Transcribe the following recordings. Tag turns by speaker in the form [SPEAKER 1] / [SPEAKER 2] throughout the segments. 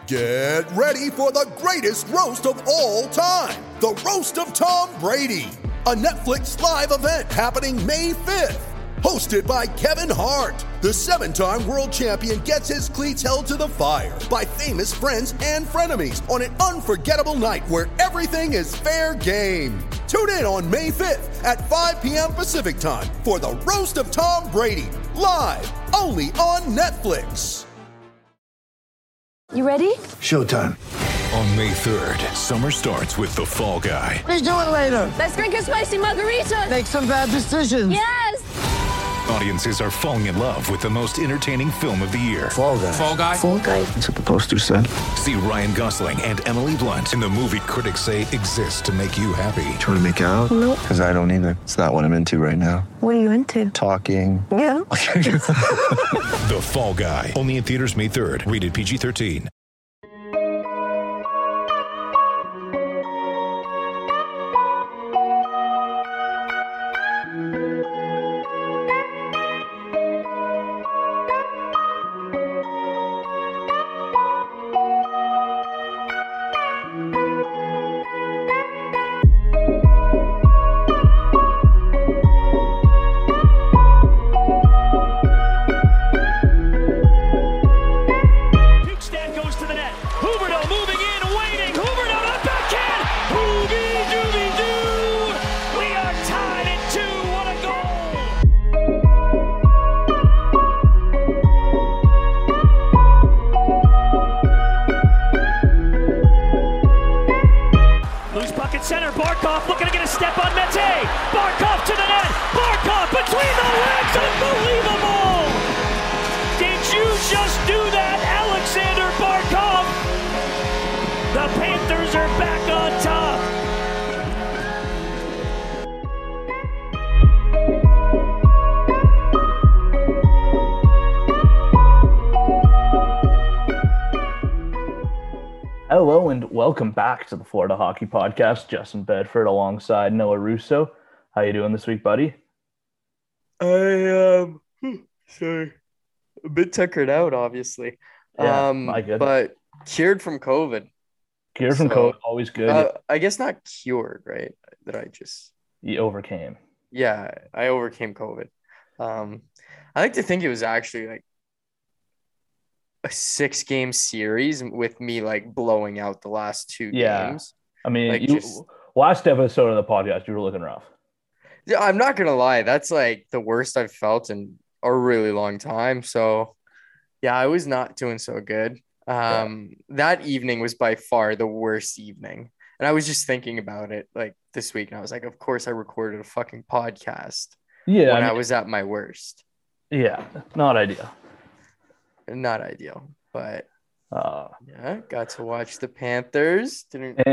[SPEAKER 1] Get ready for the greatest roast of all time, the Roast of Tom Brady, a Netflix live event happening May 5th. Hosted by Kevin Hart, the 7-time world champion gets his cleats held to the fire by famous friends and frenemies on an unforgettable night where everything is fair game. Tune in on May 5th at 5 p.m. Pacific time for the Roast of Tom Brady, live only on Netflix.
[SPEAKER 2] You ready?
[SPEAKER 3] Showtime.
[SPEAKER 4] On May 3rd, summer starts with The Fall Guy.
[SPEAKER 3] Let's do it later.
[SPEAKER 2] Let's drink a spicy margarita.
[SPEAKER 3] Make some bad decisions.
[SPEAKER 2] Yes!
[SPEAKER 4] Audiences are falling in love with the most entertaining film of the year.
[SPEAKER 3] Fall Guy.
[SPEAKER 4] Fall Guy?
[SPEAKER 2] Fall guy.
[SPEAKER 3] That's what the poster said.
[SPEAKER 4] See Ryan Gosling and Emily Blunt in the movie critics say exists to make you happy.
[SPEAKER 3] Trying to make it out?
[SPEAKER 2] Nope.
[SPEAKER 3] Because I don't either. It's not what I'm into right now.
[SPEAKER 2] What are you into?
[SPEAKER 3] Talking.
[SPEAKER 2] Yeah.
[SPEAKER 4] The Fall Guy. Only in theaters May 3rd. Rated PG-13.
[SPEAKER 5] Hello and welcome back to the Florida Hockey Podcast. Justin Bedford alongside Noah Russo. How you doing this week, buddy?
[SPEAKER 6] I am sorry, a bit tuckered out, obviously.
[SPEAKER 5] Yeah, my goodness.
[SPEAKER 6] But cured from COVID.
[SPEAKER 5] Cured from COVID, always good.
[SPEAKER 6] I guess not cured, right?
[SPEAKER 5] You overcame.
[SPEAKER 6] Yeah, I overcame COVID. I like to think it was actually like a 6-game series with me like blowing out the last 2 games.
[SPEAKER 5] I mean,
[SPEAKER 6] like
[SPEAKER 5] last episode of the podcast, you were looking rough.
[SPEAKER 6] Yeah, I'm not gonna lie, that's like the worst I've felt in a really long time. So yeah, I was not doing so good. That evening was by far the worst evening. And I was just thinking about it like this week, and I was like, of course I recorded a fucking podcast when I was at my worst.
[SPEAKER 5] Yeah, not ideal.
[SPEAKER 6] Not ideal, but yeah, got to watch the Panthers.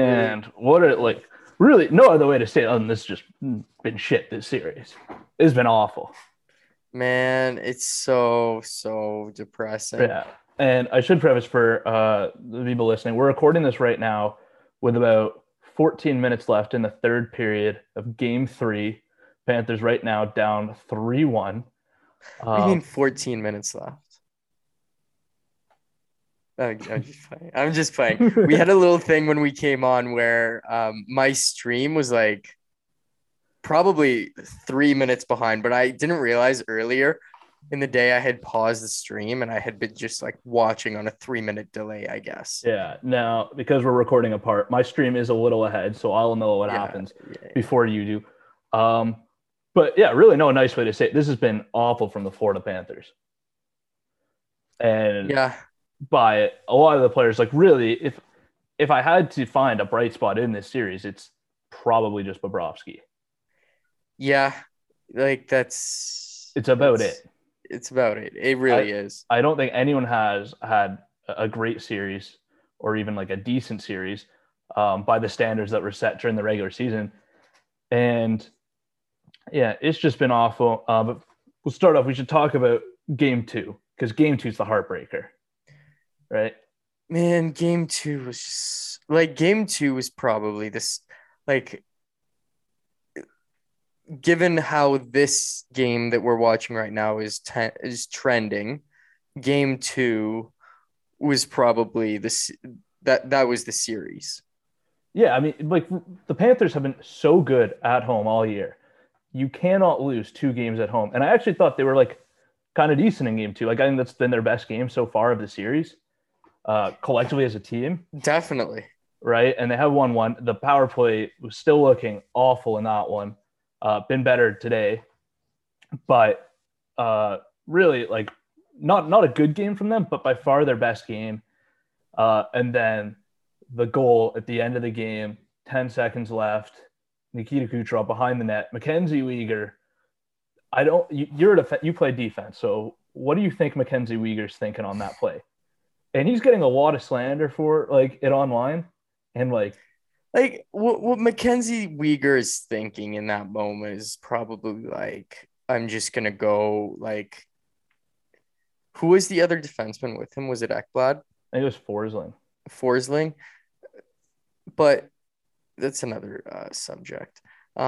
[SPEAKER 5] Really no other way to say it other than this has just been shit this series. It's been awful.
[SPEAKER 6] Man, it's so depressing.
[SPEAKER 5] Yeah, and I should preface for the people listening, we're recording this right now with about 14 minutes left in the third period of Game 3. Panthers right now down 3-1.
[SPEAKER 6] What do you mean 14 minutes left? I'm just playing. We had a little thing when we came on where my stream was like probably 3 minutes behind, but I didn't realize earlier in the day I had paused the stream and I had been just like watching on a 3-minute delay, I guess.
[SPEAKER 5] Yeah. Now, because we're recording apart, my stream is a little ahead, so I'll know what happens before you do. But yeah, really no nice way to say it. This has been awful from the Florida Panthers. And by it, a lot of the players, like really, if I had to find a bright spot in this series, it's probably just Bobrovsky.
[SPEAKER 6] Yeah, like
[SPEAKER 5] it's about it.
[SPEAKER 6] It's about it. It really is.
[SPEAKER 5] I don't think anyone has had a great series or even like a decent series by the standards that were set during the regular season. And yeah, it's just been awful. But we'll start off. We should talk about Game 2 because Game 2 is the heartbreaker, right?
[SPEAKER 6] Man, Game 2 was just like Game 2 was probably this like. Given how this game that we're watching right now is trending, Game 2 was probably that was the series.
[SPEAKER 5] Yeah, I mean, like the Panthers have been so good at home all year. You cannot lose 2 games at home. And I actually thought they were like kind of decent in game 2. Like I think that's been their best game so far of the series, collectively as a team.
[SPEAKER 6] Definitely.
[SPEAKER 5] Right. And they have 1-1. The power play was still looking awful in that one. Been better today. But really, like, not a good game from them, but by far their best game. And then the goal at the end of the game, 10 seconds left, Nikita Kucherov behind the net, Mackenzie Weegar. You play defense, so what do you think Mackenzie Weegar's thinking on that play? And he's getting a lot of slander for like it online, and like
[SPEAKER 6] what Mackenzie Weegar is thinking in that moment is probably like, I'm just gonna go like. Who was the other defenseman with him? Was it Ekblad?
[SPEAKER 5] I think it was Forsling.
[SPEAKER 6] Forsling, but that's another subject.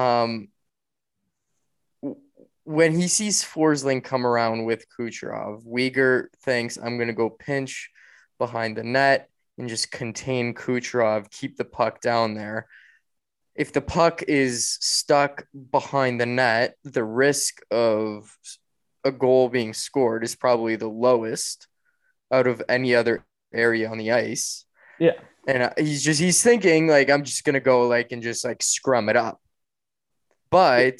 [SPEAKER 6] When he sees Forsling come around with Kucherov, Weegar thinks, I'm going to go pinch behind the net and just contain Kucherov, keep the puck down there. If the puck is stuck behind the net, the risk of a goal being scored is probably the lowest out of any other area on the ice.
[SPEAKER 5] Yeah.
[SPEAKER 6] And he's thinking like, I'm just going to go like, and just like scrum it up. But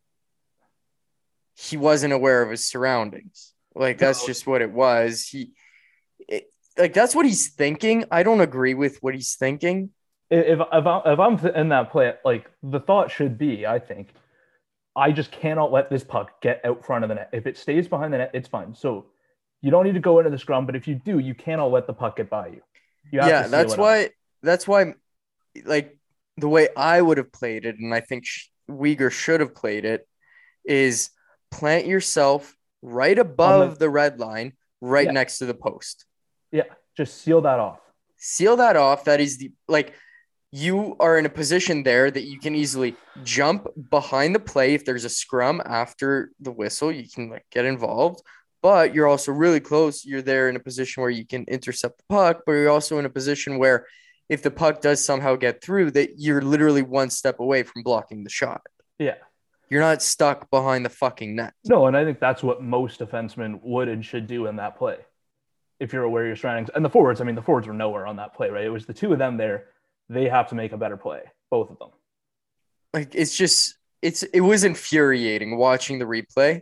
[SPEAKER 6] he wasn't aware of his surroundings. Like, that's just what it was. That's what he's thinking. I don't agree with what he's thinking.
[SPEAKER 5] If I'm in that play, like the thought should be, I think, I just cannot let this puck get out front of the net. If it stays behind the net, it's fine. So you don't need to go into the scrum, but if you do, you cannot let the puck get by you.
[SPEAKER 6] Yeah, that's why, like, the way I would have played it, and I think Weegar should have played it, is plant yourself right above the red line, right next to the post.
[SPEAKER 5] Yeah, just seal that off.
[SPEAKER 6] Seal that off. That is you are in a position there that you can easily jump behind the play. If there's a scrum after the whistle, you can like get involved, but you're also really close. You're there in a position where you can intercept the puck, but you're also in a position where if the puck does somehow get through, that you're literally one step away from blocking the shot.
[SPEAKER 5] Yeah.
[SPEAKER 6] You're not stuck behind the fucking net.
[SPEAKER 5] No, and I think that's what most defensemen would and should do in that play. If you're aware of your surroundings. And the forwards were nowhere on that play, right? It was the two of them there. They have to make a better play, both of them.
[SPEAKER 6] Like, it was infuriating watching the replay.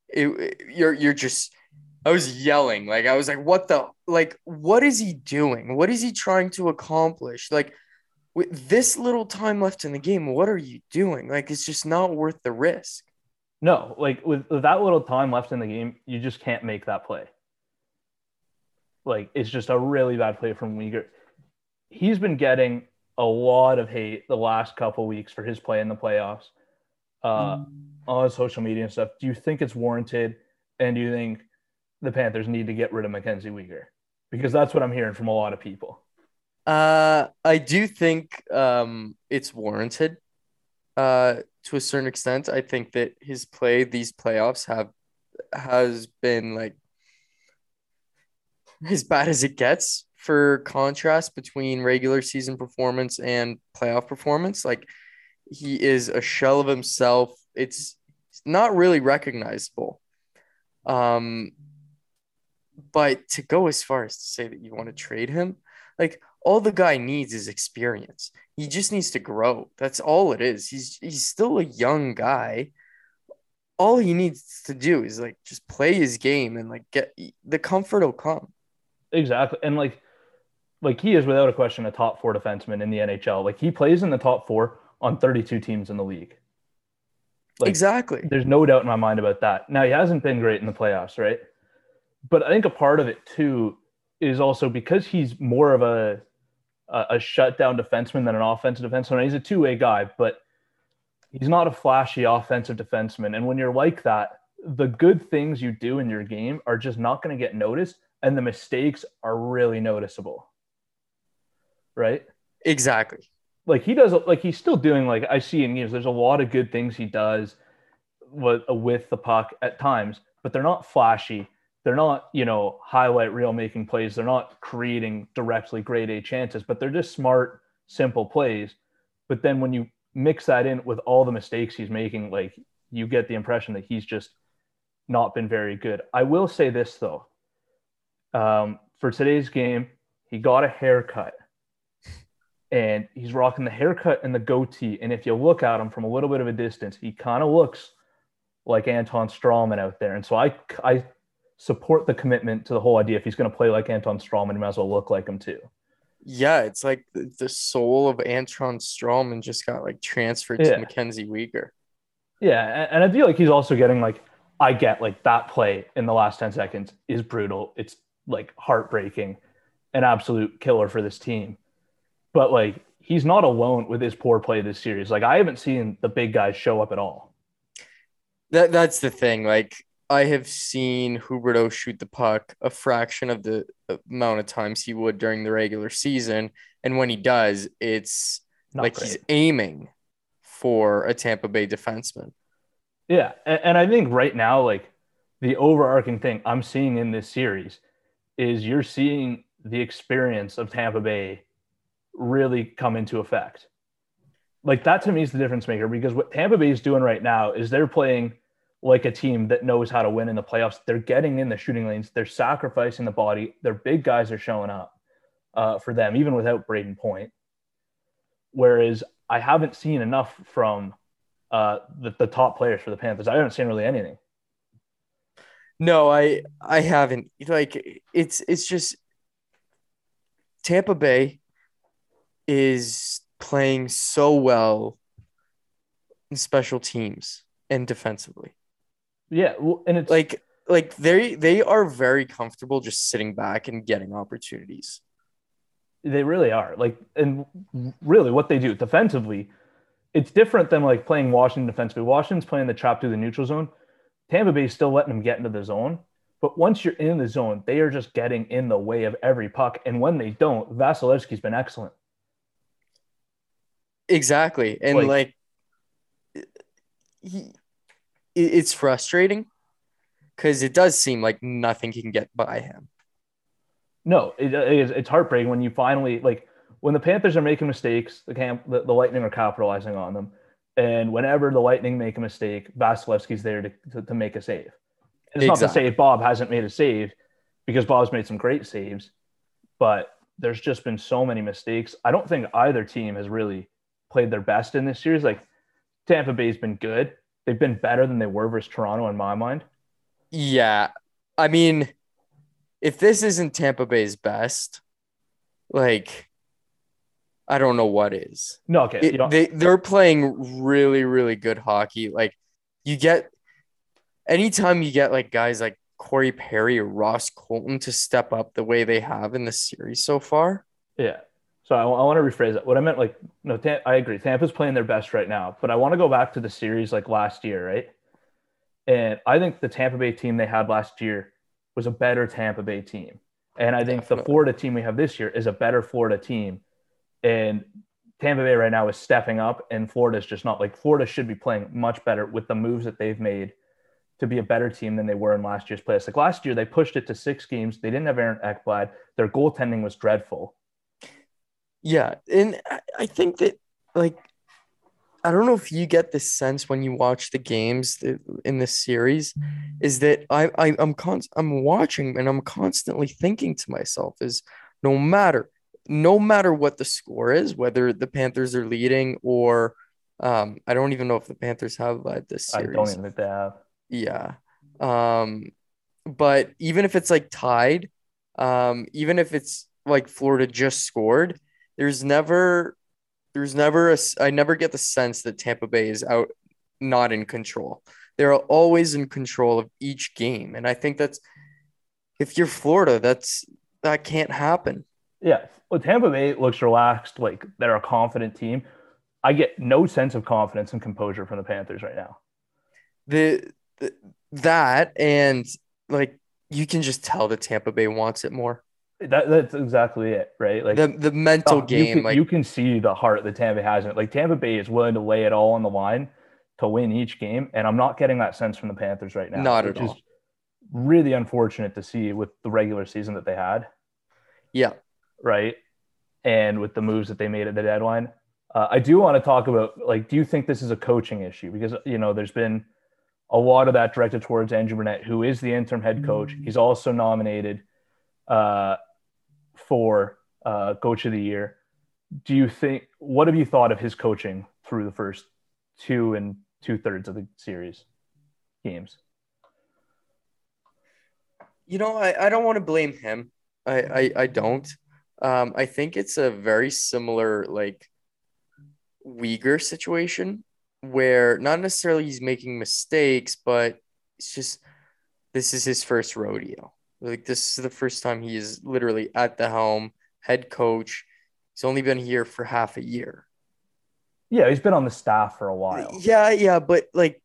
[SPEAKER 6] I was yelling. Like, I was like, what is he doing? What is he trying to accomplish? Like, with this little time left in the game, what are you doing? Like, it's just not worth the risk.
[SPEAKER 5] No, like with that little time left in the game, you just can't make that play. Like, it's just a really bad play from Weegar. He's been getting a lot of hate the last couple of weeks for his play in the playoffs on social media and stuff. Do you think it's warranted? And do you think the Panthers need to get rid of Mackenzie Weegar? Because that's what I'm hearing from a lot of people.
[SPEAKER 6] I do think it's warranted to a certain extent. I think that his play these playoffs has been like as bad as it gets for contrast between regular season performance and playoff performance. Like, he is a shell of himself. It's not really recognizable. But to go as far as to say that you want to trade him, like, all the guy needs is experience. He just needs to grow. That's all it is. He's still a young guy. All he needs to do is like just play his game and like get the comfort will come.
[SPEAKER 5] Exactly. And like he is without a question a top 4 defenseman in the NHL. Like, he plays in the top 4 on 32 teams in the league. Like,
[SPEAKER 6] exactly.
[SPEAKER 5] There's no doubt in my mind about that. Now, he hasn't been great in the playoffs, right? But I think a part of it too is also because he's more of a shutdown defenseman than an offensive defenseman. He's a two-way guy, but he's not a flashy offensive defenseman. And when you're like that, the good things you do in your game are just not going to get noticed, and the mistakes are really noticeable. Right?
[SPEAKER 6] Exactly.
[SPEAKER 5] Like, he does, like, he's still doing, like, I see in games, there's a lot of good things he does with the puck at times, but they're not flashy. they're not, highlight reel making plays. They're not creating directly grade A chances, but they're just smart, simple plays. But then when you mix that in with all the mistakes he's making, like, you get the impression that he's just not been very good. I will say this, though. For today's game, he got a haircut. And he's rocking the haircut and the goatee. And if you look at him from a little bit of a distance, he kind of looks like Anton Strawman out there. And so I support the commitment to the whole idea. If he's going to play like Anton Strawman, he might as well look like him too.
[SPEAKER 6] Yeah, it's like the soul of Anton Strawman just got like transferred to Mackenzie Weegar.
[SPEAKER 5] Yeah, and I feel like he's also getting like, I get like that play in the last 10 seconds is brutal. It's like heartbreaking, an absolute killer for this team. But like, he's not alone with his poor play this series. Like, I haven't seen the big guys show up at all.
[SPEAKER 6] That's the thing. Like, I have seen Huberdeau shoot the puck a fraction of the amount of times he would during the regular season. And when he does, it's not like great. He's aiming for a Tampa Bay defenseman.
[SPEAKER 5] Yeah. And I think right now, like, the overarching thing I'm seeing in this series is you're seeing the experience of Tampa Bay really come into effect. Like, that to me is the difference maker, because what Tampa Bay is doing right now is they're playing like a team that knows how to win in the playoffs. They're getting in the shooting lanes. They're sacrificing the body. Their big guys are showing up for them, even without Braden Point. Whereas I haven't seen enough from the top players for the Panthers. I haven't seen really anything.
[SPEAKER 6] No, I haven't. Like, it's just Tampa Bay is playing so well in special teams and defensively.
[SPEAKER 5] Yeah, well, and it's
[SPEAKER 6] like they are very comfortable just sitting back and getting opportunities.
[SPEAKER 5] They really are. Like, and really what they do defensively, it's different than like playing Washington defensively. Washington's playing the trap through the neutral zone. Tampa Bay is still letting them get into the zone. But once you're in the zone, they are just getting in the way of every puck. And when they don't, Vasilevsky's been excellent.
[SPEAKER 6] Exactly. And it's frustrating because it does seem like nothing can get by him.
[SPEAKER 5] No, it's heartbreaking when you finally, like, when the Panthers are making mistakes, the Lightning are capitalizing on them. And whenever the Lightning make a mistake, Vasilevsky's there to make a save. And it's not to say Bob hasn't made a save, because Bob's made some great saves, but there's just been so many mistakes. I don't think either team has really played their best in this series. Like, Tampa Bay's been good. They've been better than they were versus Toronto in my mind.
[SPEAKER 6] Yeah. I mean, if this isn't Tampa Bay's best, like, I don't know what is.
[SPEAKER 5] No, okay.
[SPEAKER 6] They're playing really, really good hockey. Like, anytime you get like guys like Corey Perry or Ross Colton to step up the way they have in the series so far.
[SPEAKER 5] Yeah. So I want to rephrase it. What I meant, like, no, I agree. Tampa's playing their best right now, but I want to go back to the series like last year, right? And I think the Tampa Bay team they had last year was a better Tampa Bay team. And I think the Florida team we have this year is a better Florida team. And Tampa Bay right now is stepping up, and Florida's just not. Like, Florida should be playing much better with the moves that they've made to be a better team than they were in last year's playoffs. Like, last year, they pushed it to 6 games. They didn't have Aaron Ekblad. Their goaltending was dreadful.
[SPEAKER 6] Yeah, and I think that, like, I don't know if you get this sense when you watch the games in this series, is that I'm watching and I'm constantly thinking to myself is no matter what the score is, whether the Panthers are leading or I don't even know if the Panthers have led this series.
[SPEAKER 5] I don't even think they have.
[SPEAKER 6] Yeah. But even if it's like tied, even if it's like Florida just scored, I never get the sense that Tampa Bay is not in control. They're always in control of each game. And I think if you're Florida, that can't happen.
[SPEAKER 5] Yeah. Well, Tampa Bay looks relaxed, like they're a confident team. I get no sense of confidence and composure from the Panthers right now.
[SPEAKER 6] That and, like, you can just tell that Tampa Bay wants it more.
[SPEAKER 5] That's exactly it, right? Like,
[SPEAKER 6] the mental game.
[SPEAKER 5] You can see the heart that Tampa has in it. Like, Tampa Bay is willing to lay it all on the line to win each game, and I'm not getting that sense from the Panthers right now.
[SPEAKER 6] Not at all.
[SPEAKER 5] really unfortunate to see with the regular season that they had.
[SPEAKER 6] Yeah.
[SPEAKER 5] Right. And with the moves that they made at the deadline. I do want to talk about, like, do you think this is a coaching issue? Because, there's been a lot of that directed towards Andrew Brunette, who is the interim head coach. He's also nominated for Coach of the Year. What have you thought of his coaching through the first 2 2/3 of the series games?
[SPEAKER 6] I don't want to blame him. I don't. I think it's a very similar, like, Uyghur situation where not necessarily he's making mistakes, but it's just this is his first rodeo. Like, this is the first time he is literally at the helm, head coach. He's only been here for half a year.
[SPEAKER 5] Yeah, he's been on the staff for a while.
[SPEAKER 6] Yeah, but like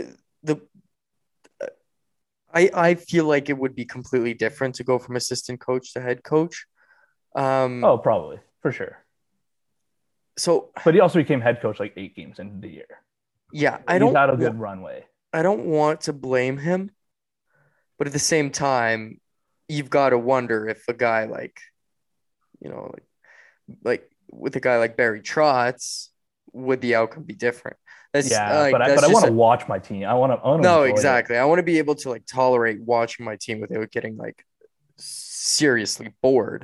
[SPEAKER 6] I feel like it would be completely different to go from assistant coach to head coach.
[SPEAKER 5] Probably, for sure.
[SPEAKER 6] So,
[SPEAKER 5] but he also became head coach like 8 games into the year.
[SPEAKER 6] Yeah,
[SPEAKER 5] he's had a good runway.
[SPEAKER 6] I don't want to blame him, but at the same time, you've got to wonder if a guy like with a guy like Barry Trotz, would the outcome be different?
[SPEAKER 5] But I want to watch my team. I want to.
[SPEAKER 6] No, exactly. I want to be able to, like, tolerate watching my team without getting, like, seriously bored.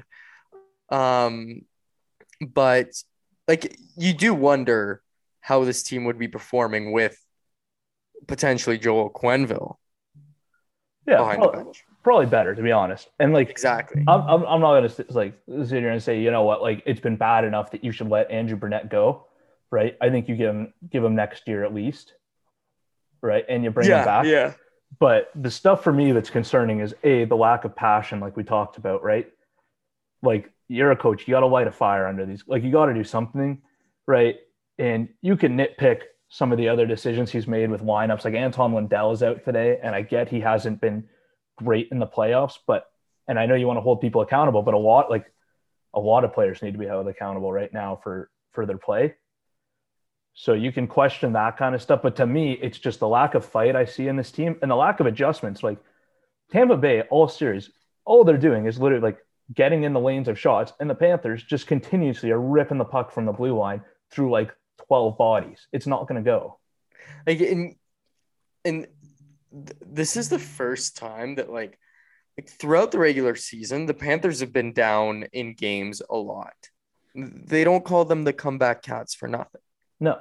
[SPEAKER 6] But, like, you do wonder how this team would be performing with potentially Joel Quenneville.
[SPEAKER 5] Yeah, probably better, to be honest. And, like,
[SPEAKER 6] exactly.
[SPEAKER 5] I'm not gonna sit here and say, you know what, like, it's been bad enough that you should let Andrew Brunette go. Right. I think you give him next year at least. Right. And you bring him back.
[SPEAKER 6] Yeah.
[SPEAKER 5] But the stuff for me that's concerning is the lack of passion, like we talked about. Right. Like, you're a coach, you got to light a fire under these. Like, you got to do something. Right. And you can nitpick some of the other decisions he's made with lineups. Like, Anton Lundell is out today, and I get he hasn't been great in the playoffs, and I know you want to hold people accountable, but a lot of players need to be held accountable right now for their play. So you can question that kind of stuff. But to me, it's just the lack of fight I see in this team and the lack of adjustments. Like, Tampa Bay, all series, all they're doing is literally, like, getting in the lanes of shots. And the Panthers just continuously are ripping the puck from the blue line through, like, 12 bodies. It's not going to go.
[SPEAKER 6] Like, and this is the first time that, like, throughout the regular season, the Panthers have been down in games a lot. They don't call them the comeback cats for nothing.
[SPEAKER 5] No.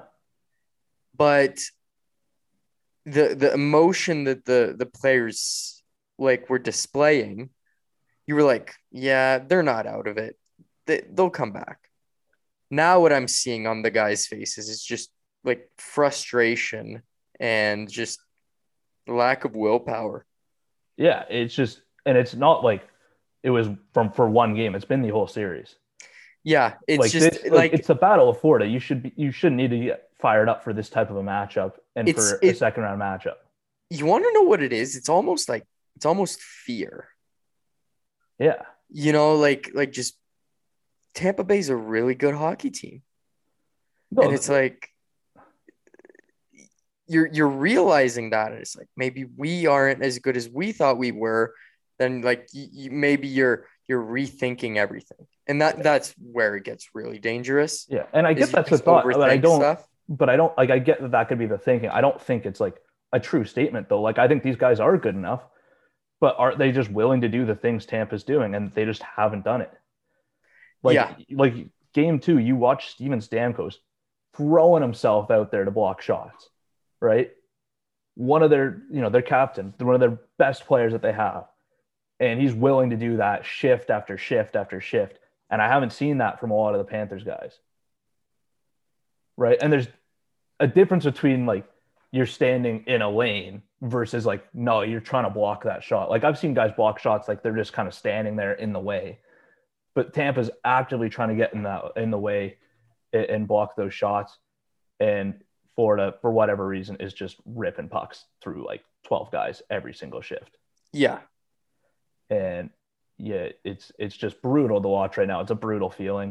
[SPEAKER 6] But the emotion that the players, like, were displaying, you were like, yeah, they're not out of it. They'll come back. Now what I'm seeing on the guys' faces is just, like, frustration and just lack of willpower.
[SPEAKER 5] Yeah, it's just, and it's not like it was for one game. It's been the whole series.
[SPEAKER 6] Yeah, it's
[SPEAKER 5] like
[SPEAKER 6] just
[SPEAKER 5] this, like, it's the Battle of Florida. You shouldn't need to get fired up for this type of a matchup and for a second round matchup.
[SPEAKER 6] You want to know what it is? It's almost fear.
[SPEAKER 5] Yeah.
[SPEAKER 6] Like just Tampa Bay's a really good hockey team. No, and it's like you're realizing that, and it's like, maybe we aren't as good as we thought we were. Then, like, maybe you're rethinking everything. And that's where it gets really dangerous.
[SPEAKER 5] Yeah, and I get that's the thought, but I don't like. I get that could be the thinking. I don't think it's, like, a true statement, though. Like, I think these guys are good enough, but are they just willing to do the things Tampa's doing, and they just haven't done it? Like game 2, you watch Steven Stamkos throwing himself out there to block shots, right? One of their captain, one of their best players that they have, and he's willing to do that shift after shift after shift. And I haven't seen that from a lot of the Panthers guys. Right. And there's a difference between, like, you're standing in a lane versus, like, no, you're trying to block that shot. Like, I've seen guys block shots like they're just kind of standing there in the way. But Tampa's actively trying to get in the way and block those shots. And Florida, for whatever reason, is just ripping pucks through, like, 12 guys every single shift.
[SPEAKER 6] Yeah.
[SPEAKER 5] And yeah, it's just brutal to watch right now. It's a brutal feeling.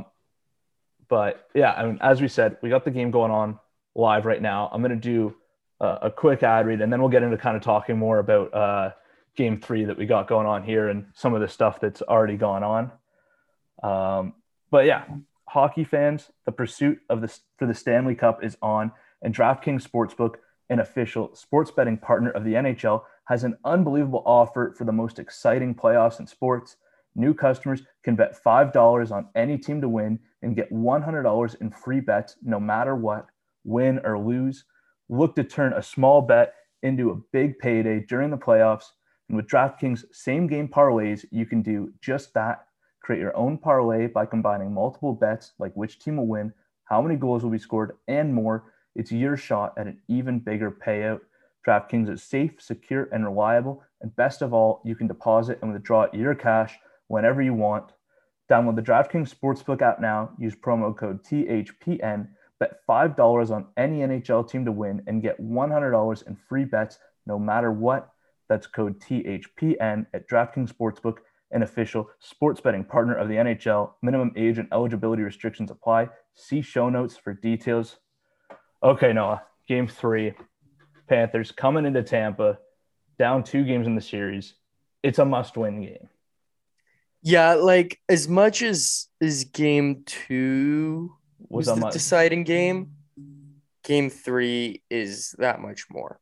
[SPEAKER 5] But yeah, I mean, as we said, we got the game going on live right now. I'm going to do a quick ad read, and then we'll get into kind of talking more about Game 3 that we got going on here and some of the stuff that's already gone on. But yeah, hockey fans, the pursuit for the Stanley Cup is on, and DraftKings Sportsbook, an official sports betting partner of the NHL, has an unbelievable offer for the most exciting playoffs in sports. New customers can bet $5 on any team to win and get $100 in free bets no matter what, win or lose. Look to turn a small bet into a big payday during the playoffs. And with DraftKings same-game parlays, you can do just that. Create your own parlay by combining multiple bets like which team will win, how many goals will be scored, and more. It's your shot at an even bigger payout. DraftKings is safe, secure, and reliable. And best of all, you can deposit and withdraw your cash whenever you want. Download the DraftKings Sportsbook app now. Use promo code THPN. Bet $5 on any NHL team to win and get $100 in free bets no matter what. That's code THPN at DraftKings Sportsbook, an official sports betting partner of the NHL. Minimum age and eligibility restrictions apply. See show notes for details. Okay, Noah, Game 3. Panthers coming into Tampa, down 2 games in the series. It's a must-win game.
[SPEAKER 6] Yeah, like as much as Game 2 was the deciding game, Game 3 is that much more.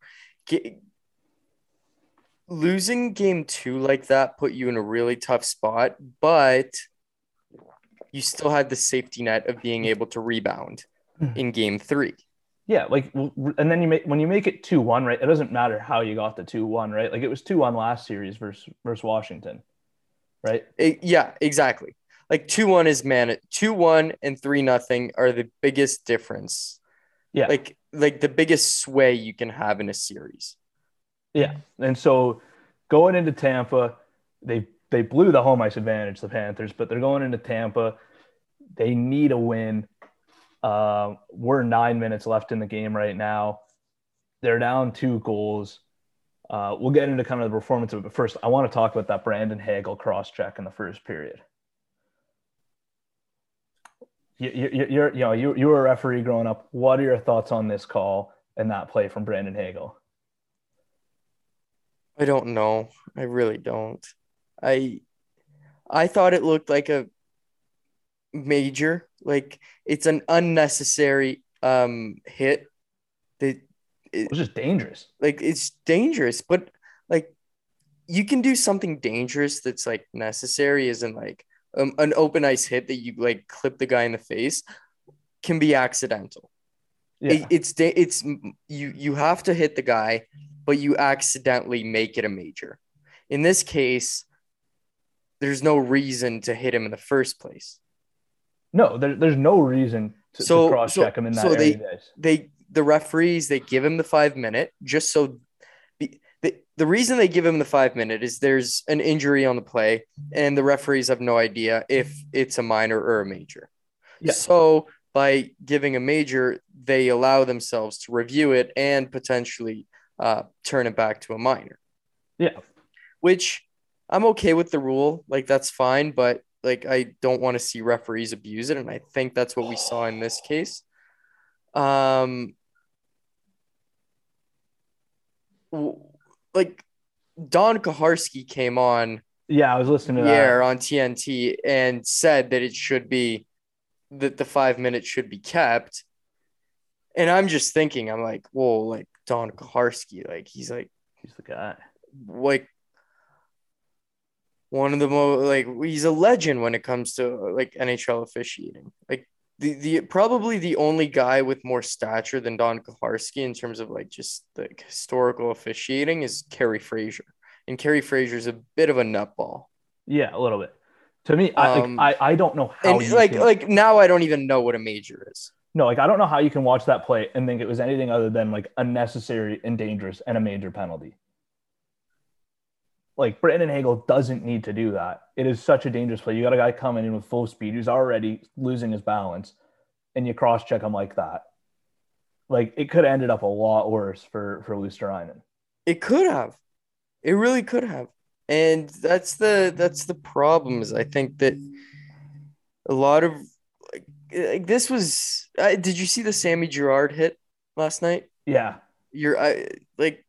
[SPEAKER 6] Losing Game 2 like that put you in a really tough spot, but you still had the safety net of being able to rebound in Game 3.
[SPEAKER 5] Yeah, like, and then when you make it 2-1, right? It doesn't matter how you got the 2-1, right? Like it was 2-1 last series versus Washington, right?
[SPEAKER 6] Yeah, exactly. Like 2-1 is 2-1 and 3-0 are the biggest difference.
[SPEAKER 5] Yeah,
[SPEAKER 6] like the biggest sway you can have in a series.
[SPEAKER 5] Yeah, and so going into Tampa, they blew the home ice advantage, the Panthers, but they're going into Tampa. They need a win. We're 9 minutes left in the game right now. They're down 2 goals. We'll get into kind of the performance of it, but first I want to talk about that Brandon Hagel cross-check in the first period. You were a referee growing up. What are your thoughts on this call and that play from Brandon Hagel?
[SPEAKER 6] I don't know. I really don't. I thought it looked like a major. Like it's an unnecessary hit.
[SPEAKER 5] It was just dangerous.
[SPEAKER 6] Like it's dangerous, but like you can do something dangerous that's like necessary, isn't like an open ice hit that you like clip the guy in the face can be accidental. Yeah. It's you have to hit the guy, but you accidentally make it a major. In this case, there's no reason to hit him in the first place.
[SPEAKER 5] No, there's no reason to cross-check him in that area.
[SPEAKER 6] The referees, they give him the 5 minute just so the reason they give him the 5 minute is there's an injury on the play and the referees have no idea if it's a minor or a major. Yeah. So by giving a major, they allow themselves to review it and potentially turn it back to a minor.
[SPEAKER 5] Yeah. Which
[SPEAKER 6] I'm okay with the rule. Like that's fine, but like I don't want to see referees abuse it. And I think that's what we saw in this case. Like Don Koharski came on.
[SPEAKER 5] Yeah, I was listening to
[SPEAKER 6] that on TNT and said that it should be that the 5 minutes should be kept. And I'm just thinking, I'm like, whoa, like Don Koharski, like he's the
[SPEAKER 5] guy.
[SPEAKER 6] Like one of the most like he's a legend when it comes to like NHL officiating. Like the probably the only guy with more stature than Don Koharski in terms of like just like historical officiating is Kerry Fraser. And Kerry Fraser is a bit of a nutball.
[SPEAKER 5] Yeah, a little bit. To me, I don't know how.
[SPEAKER 6] And like now I don't even know what a major is.
[SPEAKER 5] No, like I don't know how you can watch that play and think it was anything other than like unnecessary and dangerous and a major penalty. Like Brandon Hagel doesn't need to do that. It is such a dangerous play. You got a guy coming in with full speed who's already losing his balance, and you cross-check him like that. Like it could have ended up a lot worse for Luosterainen.
[SPEAKER 6] It could have. It really could have. And that's the problem is I think that a lot of like this was did you see the Sammy Girard hit last night?
[SPEAKER 5] Yeah.
[SPEAKER 6] like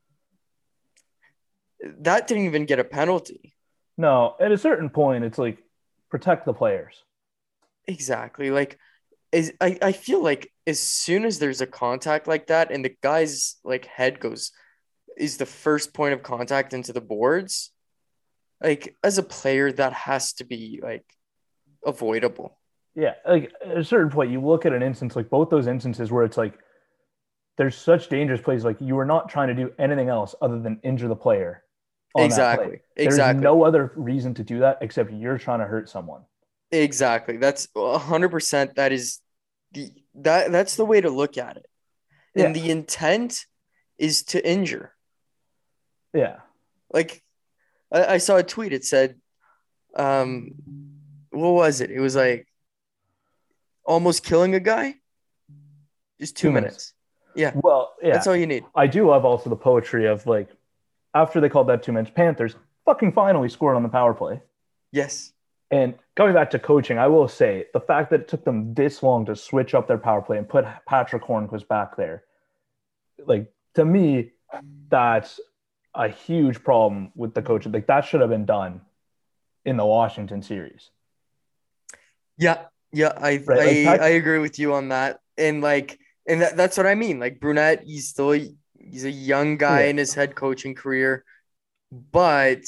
[SPEAKER 6] that didn't even get a penalty.
[SPEAKER 5] No, at a certain point, it's like protect the players.
[SPEAKER 6] Exactly. Like, I feel like as soon as there's a contact like that and the guy's like head is the first point of contact into the boards, like as a player, that has to be like avoidable.
[SPEAKER 5] Yeah, like at a certain point, you look at an instance like both those instances where it's like there's such dangerous plays. Like you are not trying to do anything else other than injure the player.
[SPEAKER 6] Exactly.
[SPEAKER 5] There's no other reason to do that except you're trying to hurt someone.
[SPEAKER 6] Exactly. That's 100%. That's the way to look at it. And the intent is to injure.
[SPEAKER 5] Yeah.
[SPEAKER 6] Like I saw a tweet. It said, what was it? It was like almost killing a guy. Just 2 minutes. Yeah.
[SPEAKER 5] Well, yeah.
[SPEAKER 6] That's all you need.
[SPEAKER 5] I do love also the poetry of like, after they called that 2 minutes, Panthers fucking finally scored on the power play.
[SPEAKER 6] Yes.
[SPEAKER 5] And going back to coaching, I will say the fact that it took them this long to switch up their power play and put Patrick Hornquist back there, like to me, that's a huge problem with the coaching. Like that should have been done in the Washington series.
[SPEAKER 6] Yeah. I agree with you on that. And that's what I mean. Like Brunette, he's a young guy in his head coaching career, but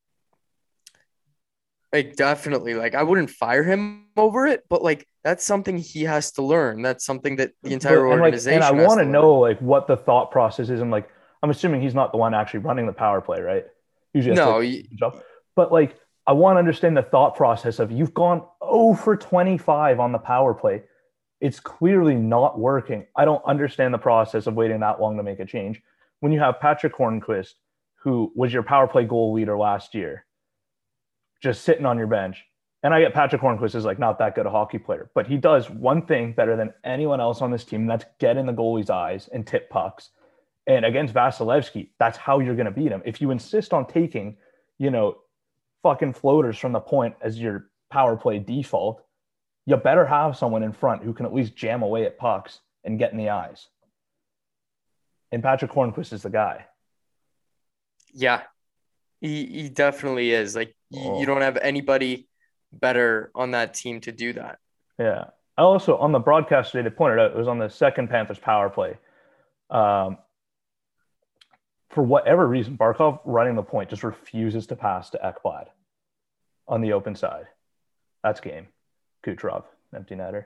[SPEAKER 6] like definitely, like I wouldn't fire him over it, but like that's something he has to learn. That's something that the entire organization.
[SPEAKER 5] And I want to know like what the thought process is. And like I'm assuming he's not the one actually running the power play, right? Usually, but like I want to understand the thought process of you've gone 0 for 25 on the power play. It's clearly not working. I don't understand the process of waiting that long to make a change. When you have Patrick Hornquist, who was your power play goal leader last year, just sitting on your bench. And I get Patrick Hornquist is like not that good a hockey player, but he does one thing better than anyone else on this team. And that's get in the goalie's eyes and tip pucks. And against Vasilevsky, that's how you're going to beat him. If you insist on taking, fucking floaters from the point as your power play default, you better have someone in front who can at least jam away at pucks and get in the eyes. And Patrick Hornquist is the guy.
[SPEAKER 6] Yeah, he definitely is. Like you don't have anybody better on that team to do that.
[SPEAKER 5] Yeah. I also, on the broadcast today, they pointed out it was on the second Panthers power play. For whatever reason, Barkov running the point just refuses to pass to Ekblad on the open side. That's game. Kucherov, empty netter.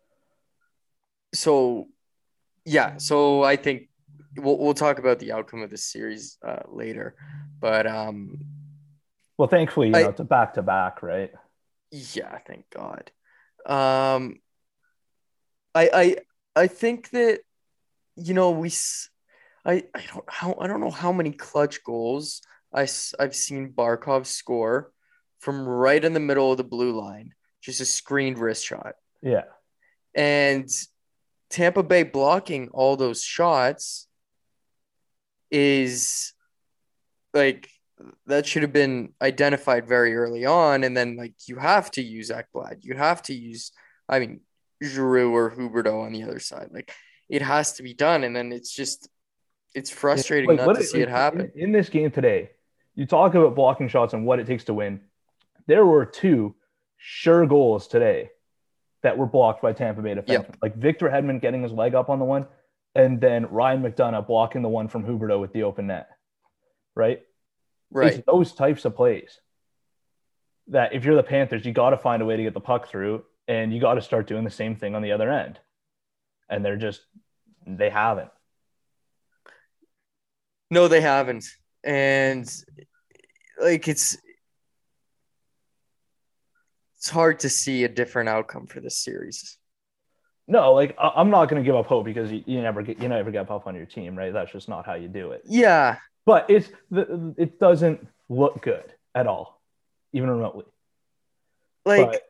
[SPEAKER 6] So I think we'll talk about the outcome of this series later, but
[SPEAKER 5] well, thankfully, it's a back-to-back, right?
[SPEAKER 6] Yeah, thank God. I think that I don't know how many clutch goals I've seen Barkov score from right in the middle of the blue line. Just a screened wrist shot.
[SPEAKER 5] Yeah.
[SPEAKER 6] And Tampa Bay blocking all those shots is like that should have been identified very early on. And then like you have to use Ekblad. You have to use, Giroux or Huberdeau on the other side. Like it has to be done. And then it's frustrating not to see it happen.
[SPEAKER 5] In this game today, you talk about blocking shots and what it takes to win. There were 2 sure goals today that were blocked by Tampa Bay defensemen.
[SPEAKER 6] Yep.
[SPEAKER 5] Like Victor Hedman getting his leg up on the one, and then Ryan McDonough blocking the one from Huberdeau with the open net. Right? It's those types of plays that if you're the Panthers, you got to find a way to get the puck through, and you got to start doing the same thing on the other end. And they haven't.
[SPEAKER 6] No, they haven't. And like it's hard to see a different outcome for this series.
[SPEAKER 5] No, like I'm not going to give up hope because you never give up on your team, right? That's just not how you do it.
[SPEAKER 6] Yeah,
[SPEAKER 5] but it doesn't look good at all, even remotely.
[SPEAKER 6] Like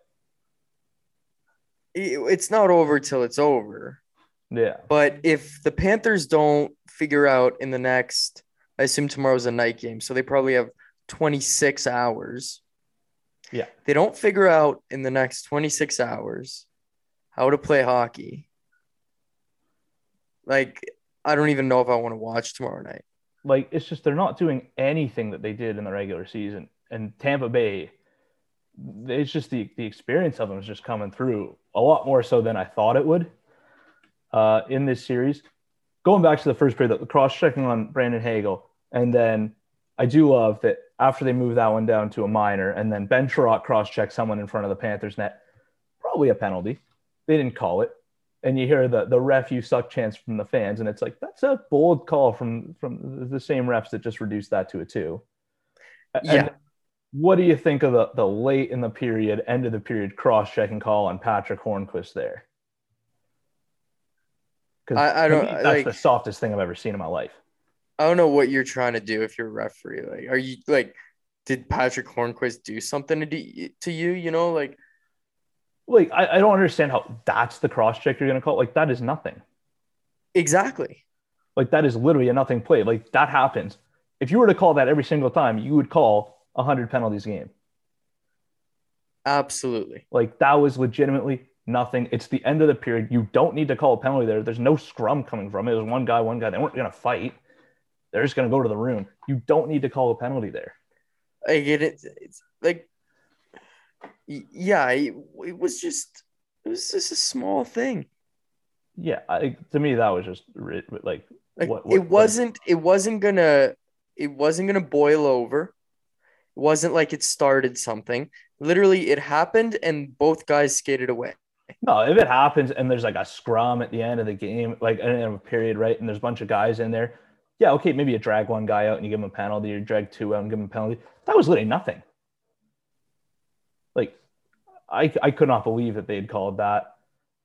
[SPEAKER 6] it's not over till it's over.
[SPEAKER 5] Yeah.
[SPEAKER 6] But if the Panthers don't figure out in the next, I assume tomorrow's a night game, so they probably have 26 hours.
[SPEAKER 5] Yeah.
[SPEAKER 6] They don't figure out in the next 26 hours how to play hockey. Like I don't even know if I want to watch tomorrow night.
[SPEAKER 5] Like, it's just they're not doing anything that they did in the regular season. And Tampa Bay, it's just the experience of them is just coming through a lot more so than I thought it would in this series. Going back to the first period, the cross-checking on Brandon Hagel, and then I do love that after they move that one down to a minor, and then Ben Sherratt cross-checked someone in front of the Panthers net, probably a penalty. They didn't call it. And you hear the ref you suck chants from the fans, and it's like, that's a bold call from the same refs that just reduced that to a 2.
[SPEAKER 6] Yeah.
[SPEAKER 5] And what do you think of the late in the period, end of the period cross-checking call on Patrick Hornquist there? Because
[SPEAKER 6] I don't
[SPEAKER 5] that's
[SPEAKER 6] like
[SPEAKER 5] the softest thing I've ever seen in my life.
[SPEAKER 6] I don't know what you're trying to do if you're a referee. Like, are you like, did Patrick Hornquist do something to you? You know, like
[SPEAKER 5] I don't understand how that's the cross-check you're going to call. Like, that is nothing.
[SPEAKER 6] exactly.
[SPEAKER 5] Like, that is literally a nothing play. Like, that happens. If you were to call that every single time, you would call 100 penalties a game.
[SPEAKER 6] Absolutely.
[SPEAKER 5] Like, that was legitimately nothing. It's the end of the period. You don't need to call a penalty there. There's no scrum coming from it. It was one guy. They weren't going to fight. They're just going to go to the room. You don't need to call a penalty there.
[SPEAKER 6] I get it. It's like, yeah, it was just a small thing.
[SPEAKER 5] Yeah, to me that was just like what
[SPEAKER 6] it wasn't gonna boil over. It wasn't like it started something. Literally, it happened, and both guys skated away.
[SPEAKER 5] No, if it happens and there's like a scrum at the end of the game, like in a period, right, and there's a bunch of guys in there, yeah, okay, maybe you drag one guy out and you give him a penalty, you drag 2 out and give him a penalty. That was literally nothing. Like, I could not believe that they'd called that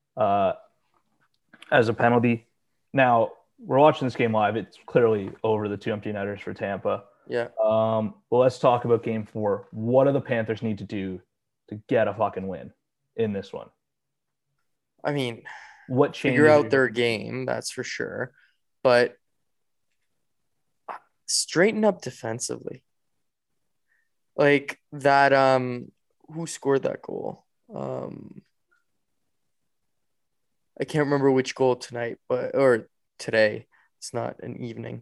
[SPEAKER 5] as a penalty. Now, we're watching this game live. It's clearly over the 2 empty netters for Tampa.
[SPEAKER 6] Yeah.
[SPEAKER 5] Well, let's talk about game 4. What do the Panthers need to do to get a fucking win in this one?
[SPEAKER 6] I mean,
[SPEAKER 5] what changes?
[SPEAKER 6] Figure out their game, that's for sure. But straighten up defensively. Like that, who scored that goal? I can't remember which goal tonight, or today. It's not an evening.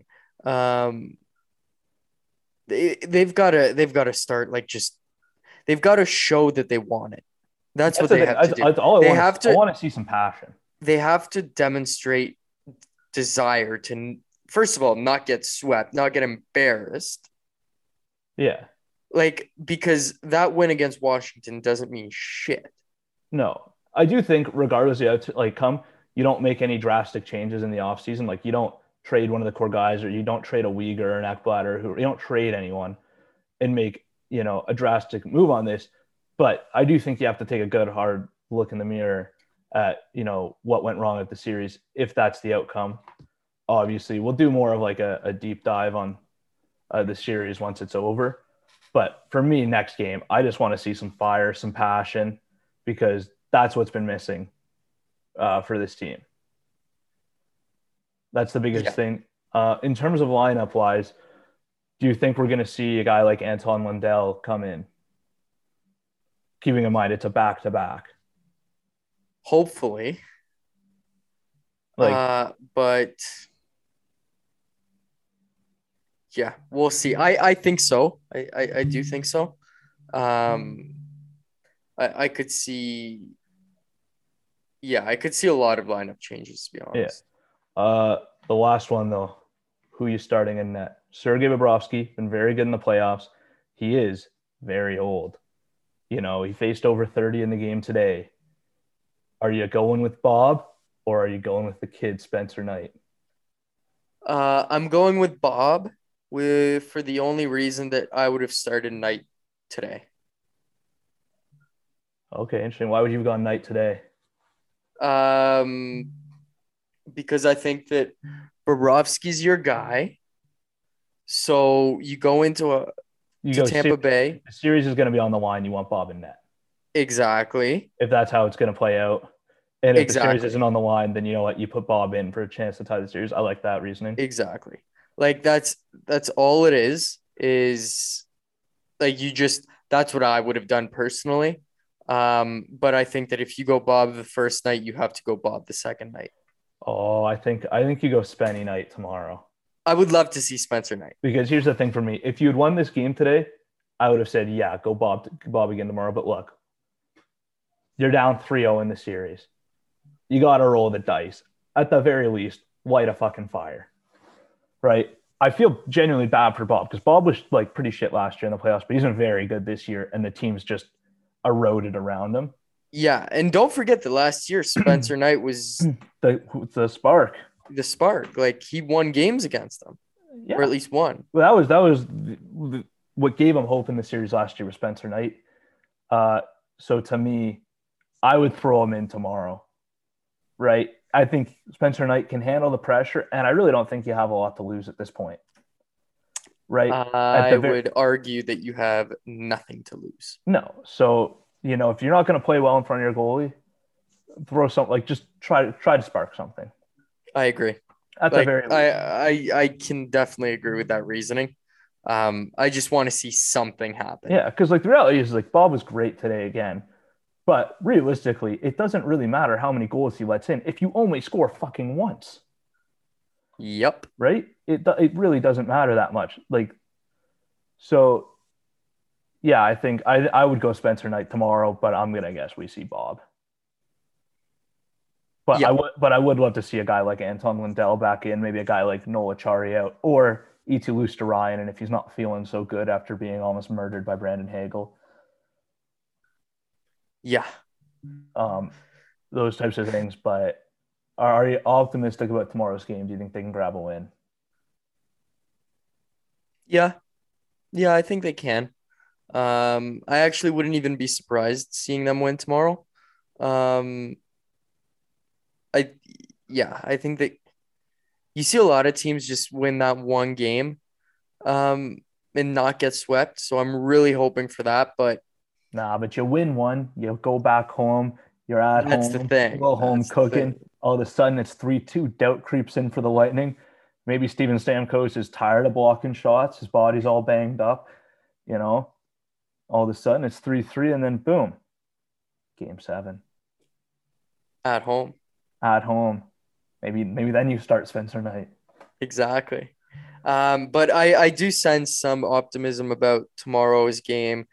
[SPEAKER 6] They've got to start they've got to show that they want it. That's what they have to do. I want to
[SPEAKER 5] see some passion.
[SPEAKER 6] They have to demonstrate desire to, first of all, not get swept, not get embarrassed.
[SPEAKER 5] Yeah.
[SPEAKER 6] Like, because that win against Washington doesn't mean shit.
[SPEAKER 5] No. I do think regardless of you don't make any drastic changes in the offseason. Like, you don't trade one of the core guys, or you don't trade a Uyghur or an Ekblad, you don't trade anyone and make, a drastic move on this. But I do think you have to take a good, hard look in the mirror at, what went wrong at the series, if that's the outcome. Obviously, we'll do more of like a deep dive on the series once it's over. But for me, next game, I just want to see some fire, some passion, because that's what's been missing for this team. That's the biggest thing. In terms of lineup-wise, do you think we're going to see a guy like Anton Lundell come in? Keeping in mind it's a back-to-back.
[SPEAKER 6] Hopefully. But yeah, we'll see. I think so. I do think so. I could see. Yeah, I could see a lot of lineup changes, to be honest.
[SPEAKER 5] Yeah. The last one, though, who you starting in net? Sergei Bobrovsky, been very good in the playoffs. He is very old. He faced over 30 in the game today. Are you going with Bob, or are you going with the kid, Spencer Knight?
[SPEAKER 6] I'm going with Bob for the only reason that I would have started Knight today.
[SPEAKER 5] Okay, interesting. Why would you have gone Knight today?
[SPEAKER 6] Because I think that Bobrovsky's your guy. So you go into Tampa Bay.
[SPEAKER 5] The series is going to be on the line. You want Bob in net.
[SPEAKER 6] Exactly.
[SPEAKER 5] If that's how it's going to play out. And if the series isn't on the line, then you know what? You put Bob in for a chance to tie the series. I like that reasoning.
[SPEAKER 6] Exactly. Like, that's all it is like, that's what I would have done personally. But I think that if you go Bob the first night, you have to go Bob the second night.
[SPEAKER 5] Oh, I think you go Spenny Knight tomorrow.
[SPEAKER 6] I would love to see Spencer Knight.
[SPEAKER 5] Because here's the thing for me. If you had won this game today, I would have said, yeah, go Bob again tomorrow. But look, you're down 3-0 in the series. You got to roll the dice. At the very least, light a fucking fire. Right? I feel genuinely bad for Bob because Bob was like pretty shit last year in the playoffs, but he's been very good this year, and the team's just eroded around him.
[SPEAKER 6] Yeah, and don't forget that last year Spencer Knight was
[SPEAKER 5] the spark.
[SPEAKER 6] The spark. Like, he won games against them, or at least one.
[SPEAKER 5] Well, that was what gave him hope in the series last year was Spencer Knight. So to me, I would throw him in tomorrow. Right? I think Spencer Knight can handle the pressure, and I really don't think you have a lot to lose at this point. Right?
[SPEAKER 6] I would argue that you have nothing to lose.
[SPEAKER 5] No. So, if you're not going to play well in front of your goalie, throw something, like just try to spark something.
[SPEAKER 6] I agree.
[SPEAKER 5] At the very least.
[SPEAKER 6] I can definitely agree with that reasoning. I just want to see something happen.
[SPEAKER 5] Yeah, because like the reality is like Bob was great today again. But realistically, it doesn't really matter how many goals he lets in if you only score fucking once.
[SPEAKER 6] Yep.
[SPEAKER 5] Right? It really doesn't matter that much. Like, so, yeah, I think I would go Spencer Knight tomorrow, but I'm gonna guess we see Bob. But
[SPEAKER 6] yep.
[SPEAKER 5] I would love to see a guy like Anton Lundell back in, maybe a guy like Noel Acciari out, or Eetu Luostarinen, and if he's not feeling so good after being almost murdered by Brandon Hagel.
[SPEAKER 6] Yeah.
[SPEAKER 5] Those types of things. But are you optimistic about tomorrow's game? Do you think they can grab a win?
[SPEAKER 6] Yeah. Yeah, I think they can. I actually wouldn't even be surprised seeing them win tomorrow. I think that you see a lot of teams just win that one game and not get swept. So I'm really hoping for that. But
[SPEAKER 5] but you win one, you go back home, you're at home.
[SPEAKER 6] That's the thing.
[SPEAKER 5] You go home cooking. All of a sudden, it's 3-2. Doubt creeps in for the Lightning. Maybe Steven Stamkos is tired of blocking shots. His body's all banged up. All of a sudden, it's 3-3, and then boom, Game 7.
[SPEAKER 6] At home.
[SPEAKER 5] Maybe then you start Spencer Knight.
[SPEAKER 6] Exactly. But I do sense some optimism about tomorrow's game.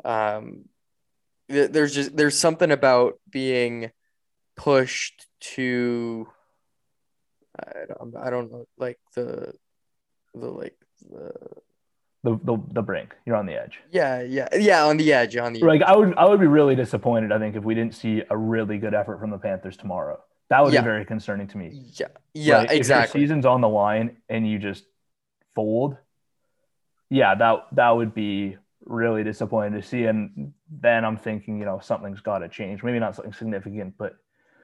[SPEAKER 6] There's something about being pushed to I don't know, like the
[SPEAKER 5] brink. You're on the edge.
[SPEAKER 6] Yeah, on the edge.
[SPEAKER 5] Like I would be really disappointed, I think, if we didn't see a really good effort from the Panthers tomorrow. That would be very concerning to me.
[SPEAKER 6] Yeah,
[SPEAKER 5] right?
[SPEAKER 6] exactly.
[SPEAKER 5] If your season's on the line and you just fold, that would be really disappointing to see. And then I'm thinking, something's got to change. Maybe not something significant, but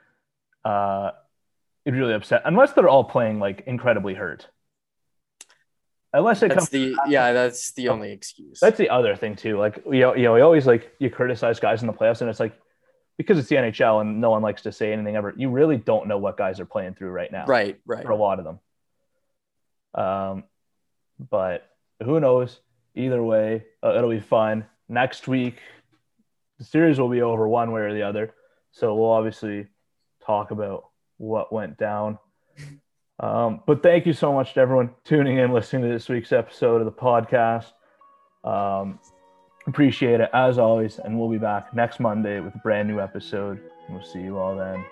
[SPEAKER 5] it'd really upset. Unless they're all playing like incredibly hurt. Unless it
[SPEAKER 6] that's the only excuse.
[SPEAKER 5] That's the other thing too. Like we always you criticize guys in the playoffs, and it's like, because it's the NHL and no one likes to say anything ever, you really don't know what guys are playing through right now.
[SPEAKER 6] Right.
[SPEAKER 5] For a lot of them. But who knows? Either way, it'll be fun. Next week, the series will be over one way or the other. So we'll obviously talk about what went down. But thank you so much to everyone tuning in, listening to this week's episode of the podcast. Appreciate it as always, and we'll be back next Monday with a brand new episode. We'll see you all then.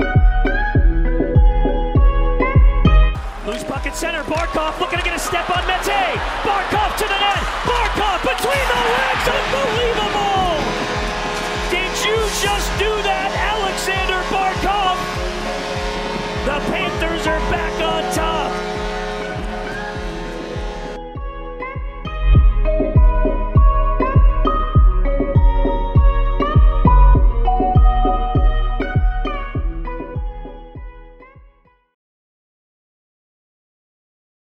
[SPEAKER 7] Center, Barkov looking to get a step on